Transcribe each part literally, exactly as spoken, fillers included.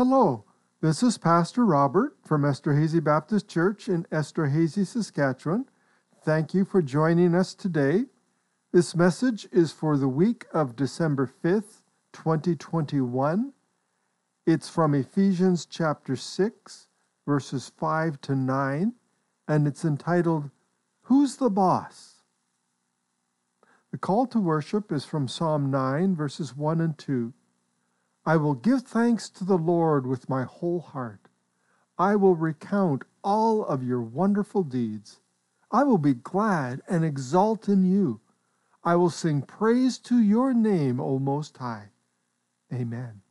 Hello, this is Pastor Robert from Esterhazy Baptist Church in Esterhazy, Saskatchewan. Thank you for joining us today. This message is for the week of December fifth, twenty twenty-one. It's from Ephesians chapter six, verses five to nine, and it's entitled, Who's the Boss? The call to worship is from Psalm nine, verses one and two. I will give thanks to the Lord with my whole heart. I will recount all of your wonderful deeds. I will be glad and exult in you. I will sing praise to your name, O Most High. Amen.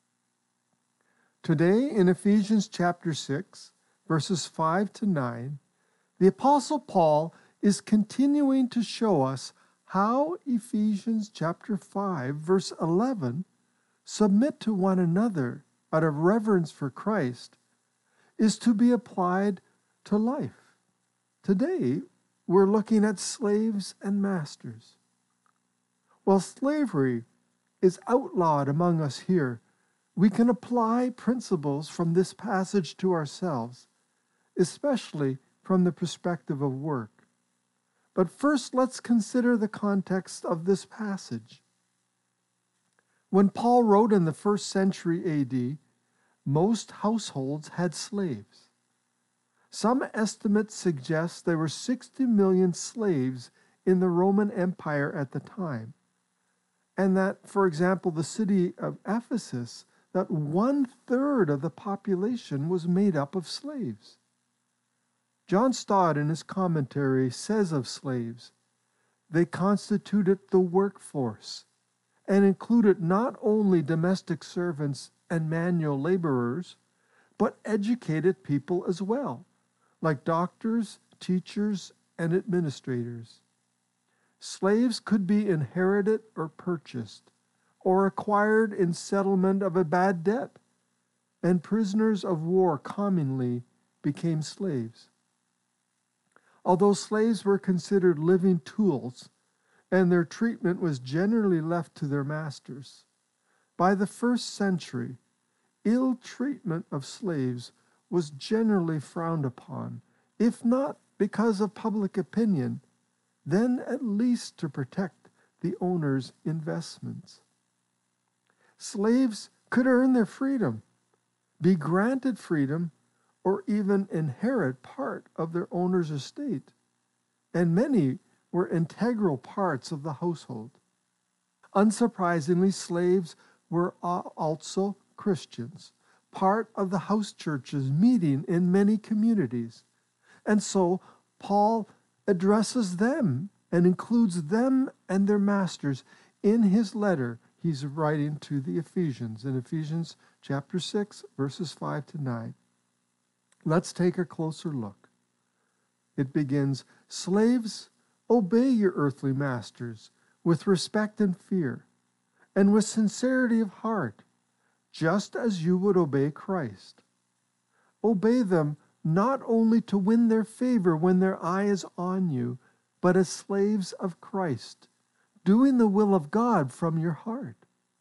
Today in Ephesians chapter six, verses five to nine, the Apostle Paul is continuing to show us how Ephesians chapter five, verse eleven, submit to one another out of reverence for Christ, is to be applied to life. Today, we're looking at slaves and masters. While slavery is outlawed among us here, we can apply principles from this passage to ourselves, especially from the perspective of work. But first, let's consider the context of this passage. When Paul wrote in the first century A D, most households had slaves. Some estimates suggest there were sixty million slaves in the Roman Empire at the time, and that, for example, the city of Ephesus, that one-third of the population was made up of slaves. John Stott, in his commentary, says of slaves, they constituted the workforce, and included not only domestic servants and manual laborers, but educated people as well, like doctors, teachers, and administrators. Slaves could be inherited or purchased, or acquired in settlement of a bad debt, and prisoners of war commonly became slaves. Although slaves were considered living tools, and their treatment was generally left to their masters, by the first century, ill treatment of slaves was generally frowned upon, if not because of public opinion, then at least to protect the owner's investments. Slaves could earn their freedom, be granted freedom, or even inherit part of their owner's estate, and many were integral parts of the household. Unsurprisingly, slaves were also Christians, part of the house churches meeting in many communities. And so Paul addresses them and includes them and their masters in his letter he's writing to the Ephesians, in Ephesians chapter six, verses five to nine. Let's take a closer look. It begins, Slaves, obey your earthly masters with respect and fear, and with sincerity of heart, just as you would obey Christ. Obey them not only to win their favor when their eye is on you, but as slaves of Christ, doing the will of God from your heart.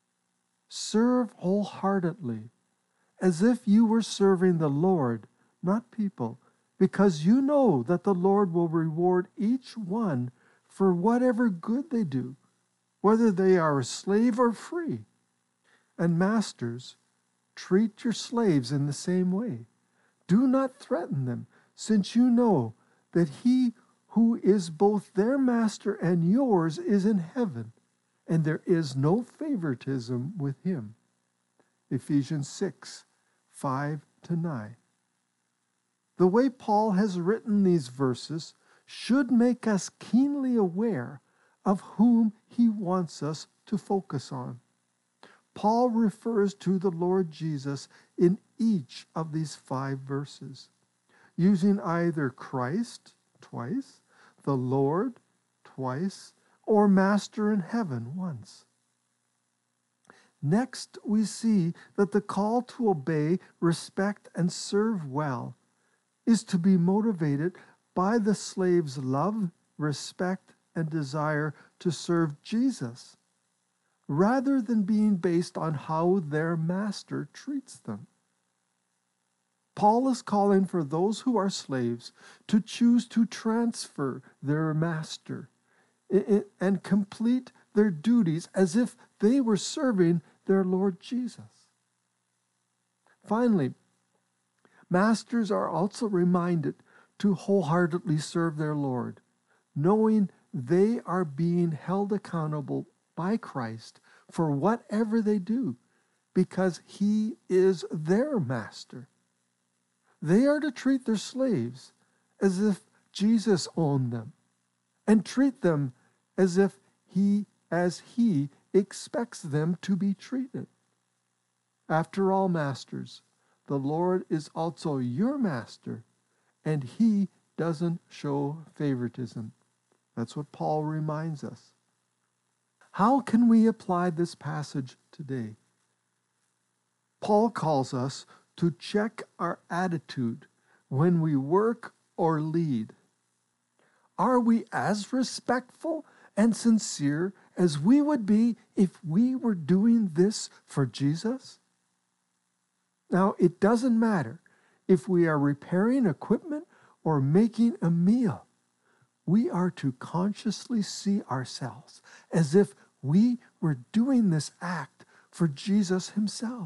Serve wholeheartedly, as if you were serving the Lord, not people, because you know that the Lord will reward each one for whatever good they do, whether they are a slave or free. And masters, treat your slaves in the same way. Do not threaten them, since you know that he who is both their master and yours is in heaven, and there is no favoritism with him. Ephesians six, five to nine. The way Paul has written these verses should make us keenly aware of whom he wants us to focus on. Paul refers to the Lord Jesus in each of these five verses, using either Christ twice, the Lord twice, or Master in heaven once. Next, we see that the call to obey, respect, and serve well is to be motivated by the slave's love, respect, and desire to serve Jesus, rather than being based on how their master treats them. Paul is calling for those who are slaves to choose to transfer their master and complete their duties as if they were serving their Lord Jesus. Finally, masters are also reminded to wholeheartedly serve their Lord, knowing they are being held accountable by Christ for whatever they do, because he is their master. They are to treat their slaves as if Jesus owned them, and treat them as if he, as he expects them to be treated. After all, masters, the Lord is also your master, and he doesn't show favoritism. That's what Paul reminds us. How can we apply this passage today? Paul calls us to check our attitude when we work or lead. Are we as respectful and sincere as we would be if we were doing this for Jesus? Now, it doesn't matter if we are repairing equipment or making a meal. We are to consciously see ourselves as if we were doing this act for Jesus himself.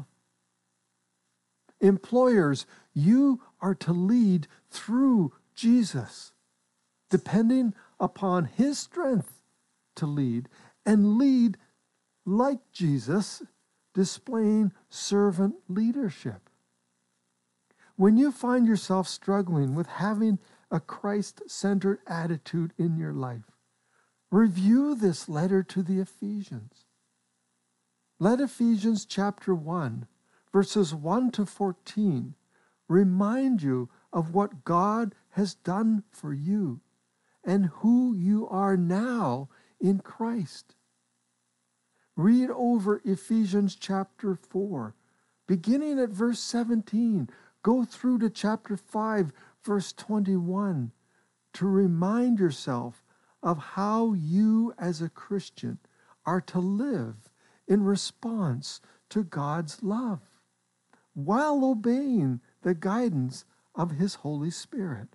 Employers, you are to lead through Jesus, depending upon his strength to lead, and lead like Jesus, displaying servant leadership. When you find yourself struggling with having a Christ-centered attitude in your life, review this letter to the Ephesians. Let Ephesians chapter one, verses one to fourteen, remind you of what God has done for you and who you are now in Christ. Read over Ephesians chapter four, beginning at verse seventeen. Go through to chapter five, verse twenty-one, to remind yourself of how you as a Christian are to live in response to God's love, while obeying the guidance of his Holy Spirit.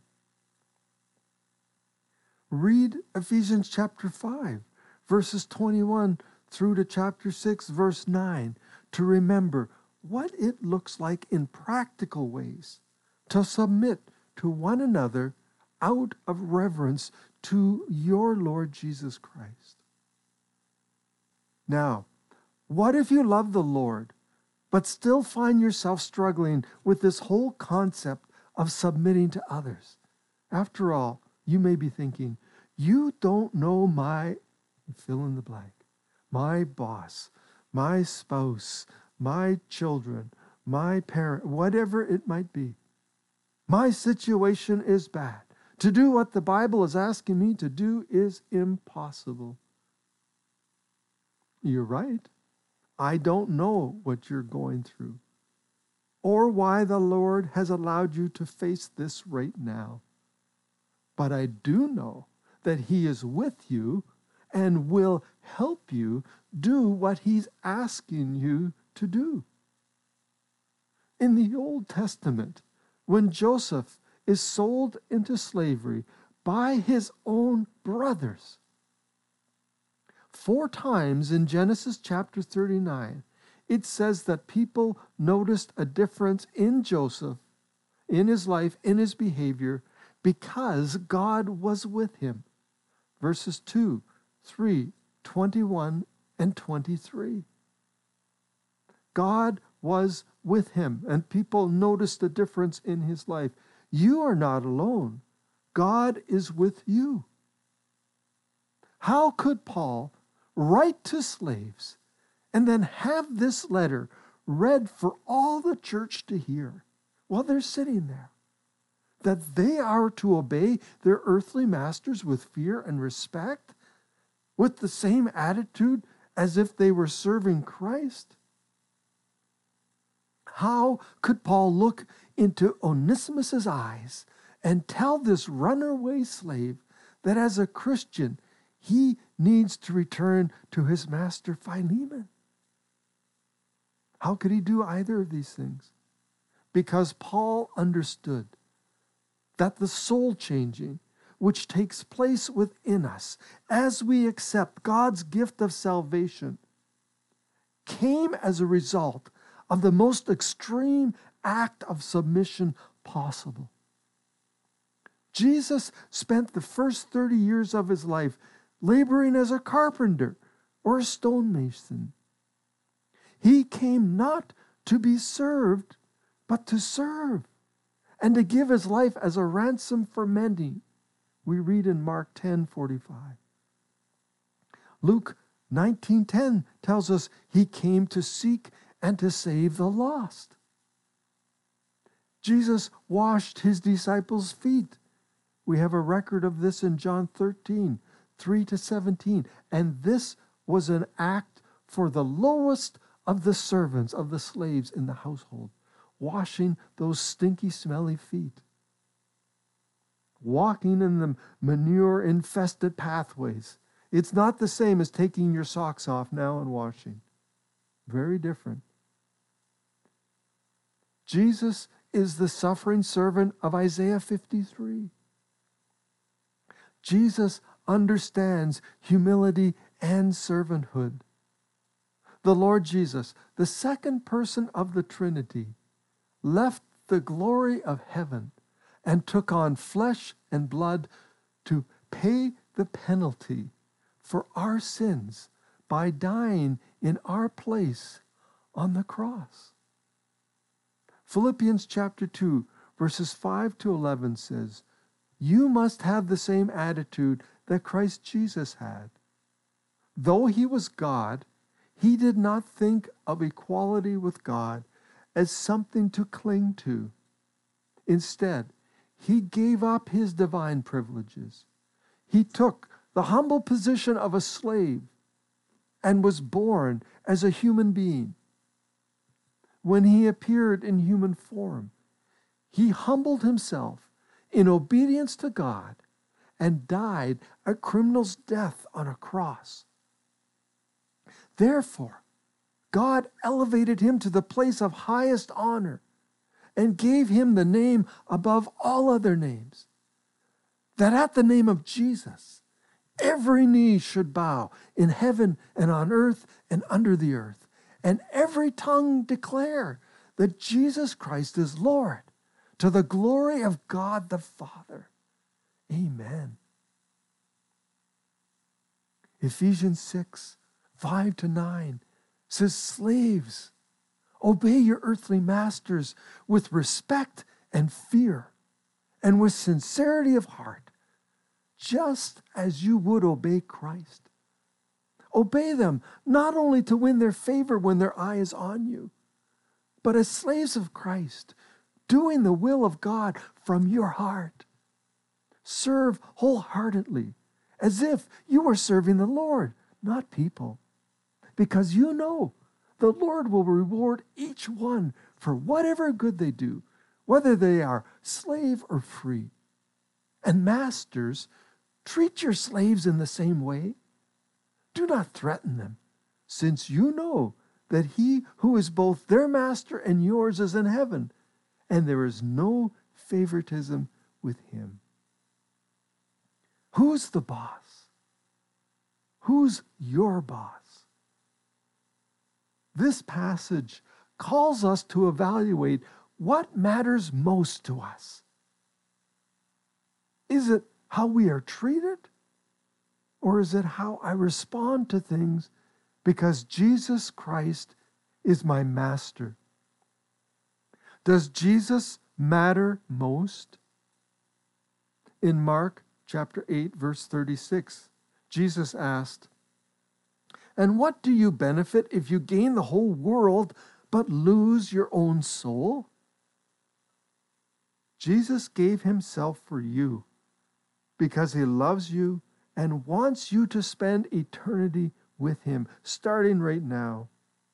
Read Ephesians chapter five, verses twenty-one through to chapter six, verse nine, to remember what it looks like in practical ways to submit to one another out of reverence to your Lord Jesus Christ. Now, what if you love the Lord, but still find yourself struggling with this whole concept of submitting to others? After all, you may be thinking, you don't know my, fill in the blank, my boss, my spouse, my children, my parent, whatever it might be. My situation is bad. To do what the Bible is asking me to do is impossible. You're right. I don't know what you're going through, or why the Lord has allowed you to face this right now. But I do know that he is with you and will help you do what he's asking you to do. In the Old Testament, when Joseph is sold into slavery by his own brothers, four times in Genesis chapter thirty-nine, it says that people noticed a difference in Joseph, in his life, in his behavior, because God was with him. Verses two, three, twenty-one, and twenty-three. God was with him, and people noticed a difference in his life. You are not alone. God is with you. How could Paul write to slaves and then have this letter read for all the church to hear while they're sitting there? That they are to obey their earthly masters with fear and respect, with the same attitude as if they were serving Christ? How could Paul look into Onesimus's eyes and tell this runaway slave that as a Christian, he needs to return to his master Philemon? How could he do either of these things? because Paul understood that the soul changing which takes place within us as we accept God's gift of salvation came as a result of the most extreme act of submission possible. Jesus spent the first thirty years of his life laboring as a carpenter or a stonemason. He came not to be served, but to serve, and to give his life as a ransom for many. We read in Mark ten forty-five. Luke nineteen ten tells us he came to seek and to save the lost. Jesus washed his disciples' feet. We have a record of this in John thirteen, three to seventeen. And this was an act for the lowest of the servants, of the slaves in the household, washing those stinky, smelly feet. Walking in the manure-infested pathways. It's not the same as taking your socks off now and washing. Very different. Jesus is the suffering servant of Isaiah fifty-three. Jesus understands humility and servanthood. The Lord Jesus, the second person of the Trinity, left the glory of heaven and took on flesh and blood to pay the penalty for our sins by dying in our place on the cross. Philippians chapter two, verses five to eleven says, "You must have the same attitude that Christ Jesus had. Though he was God, he did not think of equality with God as something to cling to. Instead, he gave up his divine privileges. He took the humble position of a slave and was born as a human being. When he appeared in human form, he humbled himself in obedience to God and died a criminal's death on a cross. Therefore, God elevated him to the place of highest honor and gave him the name above all other names, that at the name of Jesus, every knee should bow in heaven and on earth and under the earth, and every tongue declare that Jesus Christ is Lord, to the glory of God the Father. Amen." Ephesians six, five to nine says, "Slaves, obey your earthly masters with respect and fear, and with sincerity of heart, just as you would obey Christ. Obey them not only to win their favor when their eye is on you, but as slaves of Christ, doing the will of God from your heart. Serve wholeheartedly, as if you were serving the Lord, not people, because you know the Lord will reward each one for whatever good they do, whether they are slave or free. And masters, treat your slaves in the same way. Do not threaten them, since you know that he who is both their master and yours is in heaven, and there is no favoritism with him." Who's the boss? Who's your boss? This passage calls us to evaluate what matters most to us. Is it how we are treated? Or is it how I respond to things because Jesus Christ is my master? Does Jesus matter most? In Mark chapter eight, verse thirty-six, Jesus asked, "And what do you benefit if you gain the whole world but lose your own soul?" Jesus gave himself for you because he loves you and wants you to spend eternity with him, starting right now.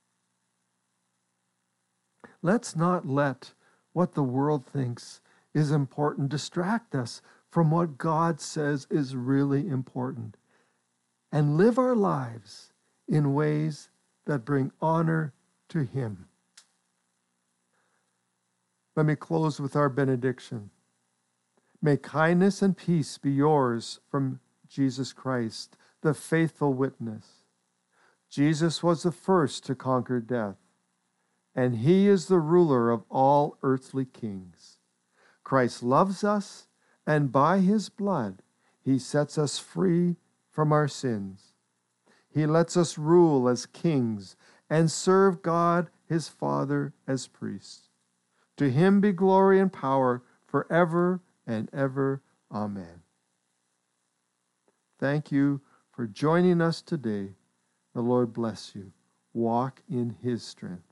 Let's not let what the world thinks is important distract us from what God says is really important, and live our lives in ways that bring honor to him. Let me close with our benediction. May kindness and peace be yours from Jesus Christ, the faithful witness. Jesus was the first to conquer death, and he is the ruler of all earthly kings. Christ loves us, and by his blood he sets us free from our sins. He lets us rule as kings and serve God his Father as priests. To him be glory and power forever and ever. Amen. Thank you for joining us today. The Lord bless you. Walk in his strength.